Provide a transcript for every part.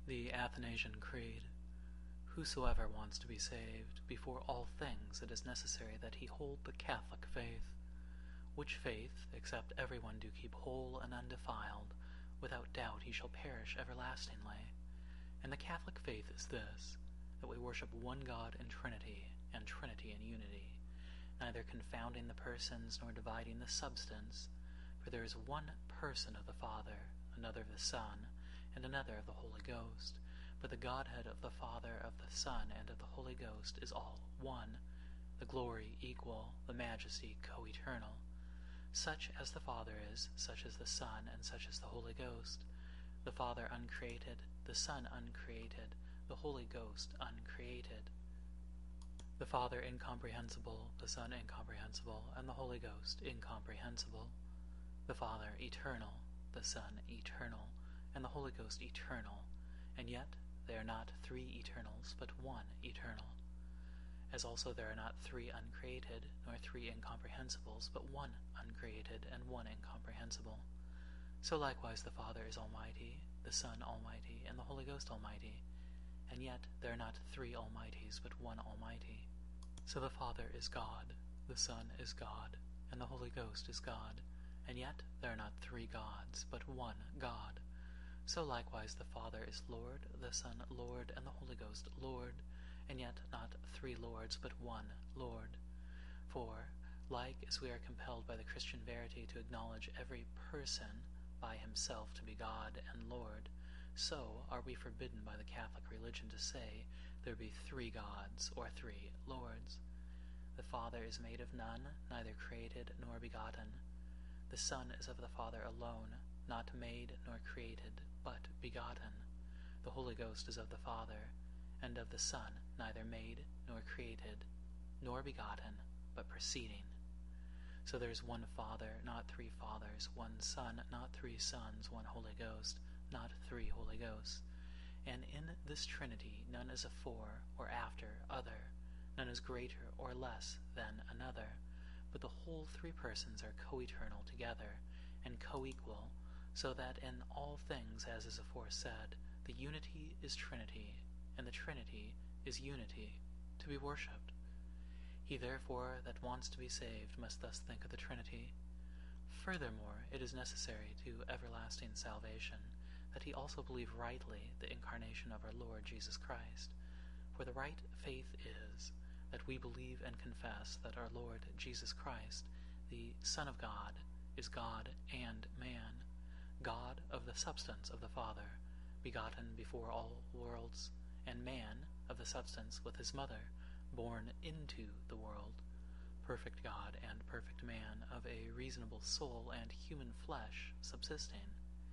The Athanasian Creed. Whosoever wants to be saved, before all things it is necessary that he hold the Catholic faith, which faith, except every one do keep whole and undefiled, without doubt he shall perish everlastingly. And the Catholic faith is this, that we worship one God in Trinity, and Trinity in unity, neither confounding the persons nor dividing the substance, for there is one person of the Father, another of the Son, and another of the Holy Ghost, but the Godhead of the Father, of the Son, and of the Holy Ghost is all one, the glory equal, the majesty co-eternal. Such as the Father is, such is the Son, and such is the Holy Ghost. The Father uncreated, the Son uncreated, the Holy Ghost uncreated. The Father incomprehensible, the Son incomprehensible, and the Holy Ghost incomprehensible. The Father eternal, the Son eternal, and the Holy Ghost eternal, and yet they are not three eternals, but one eternal. As also there are not three uncreated, nor three incomprehensibles, but one uncreated, and one incomprehensible. So likewise the Father is almighty, the Son almighty, and the Holy Ghost almighty, and yet there are not three almighties, but one almighty. So the Father is God, the Son is God, and the Holy Ghost is God, and yet there are not three gods, but one God. So likewise the Father is Lord, the Son Lord, and the Holy Ghost Lord, and yet not three Lords, but one Lord. For, like as we are compelled by the Christian verity to acknowledge every person by himself to be God and Lord, so are we forbidden by the Catholic religion to say there be three gods or three Lords. The Father is made of none, neither created nor begotten. The Son is of the Father alone, not made nor created, but begotten. The Holy Ghost is of the Father, and of the Son, neither made nor created, nor begotten, but proceeding. So there is one Father, not three fathers, one Son, not three sons, one Holy Ghost, not three Holy Ghosts. And in this Trinity none is afore or after other, none is greater or less than another, but the whole three persons are co-eternal together, and co-equal, so that in all things, as is aforesaid, the unity is Trinity, and the Trinity is unity, to be worshipped. He therefore that wants to be saved must thus think of the Trinity. Furthermore, it is necessary to everlasting salvation that he also believe rightly the incarnation of our Lord Jesus Christ. For the right faith is, that we believe and confess that our Lord Jesus Christ, the Son of God, is God and man, God of the substance of the Father, begotten before all worlds, and man of the substance with his mother, born into the world, perfect God and perfect man, of a reasonable soul and human flesh subsisting,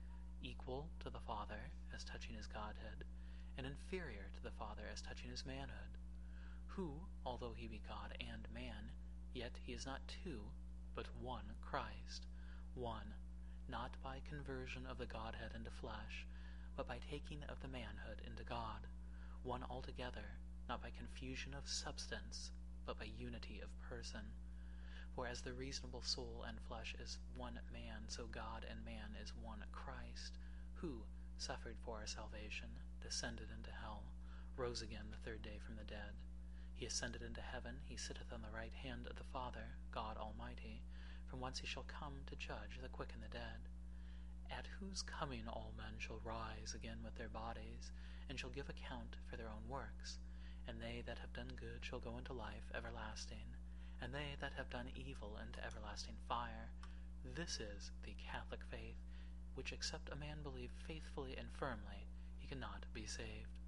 equal to the Father as touching his Godhead, and inferior to the Father as touching his manhood, who, although he be God and man, yet he is not two, but one Christ, one, not by conversion of the Godhead into flesh, but by taking of the manhood into God, one altogether, not by confusion of substance, but by unity of person. For as the reasonable soul and flesh is one man, so God and man is one Christ, who suffered for our salvation, descended into hell, rose again the third day from the dead. He ascended into heaven, he sitteth on the right hand of the Father, God Almighty, from whence he shall come to judge the quick and the dead. At whose coming all men shall rise again with their bodies, and shall give account for their own works, and they that have done good shall go into life everlasting, and they that have done evil into everlasting fire. This is the Catholic faith, which except a man believe faithfully and firmly, he cannot be saved.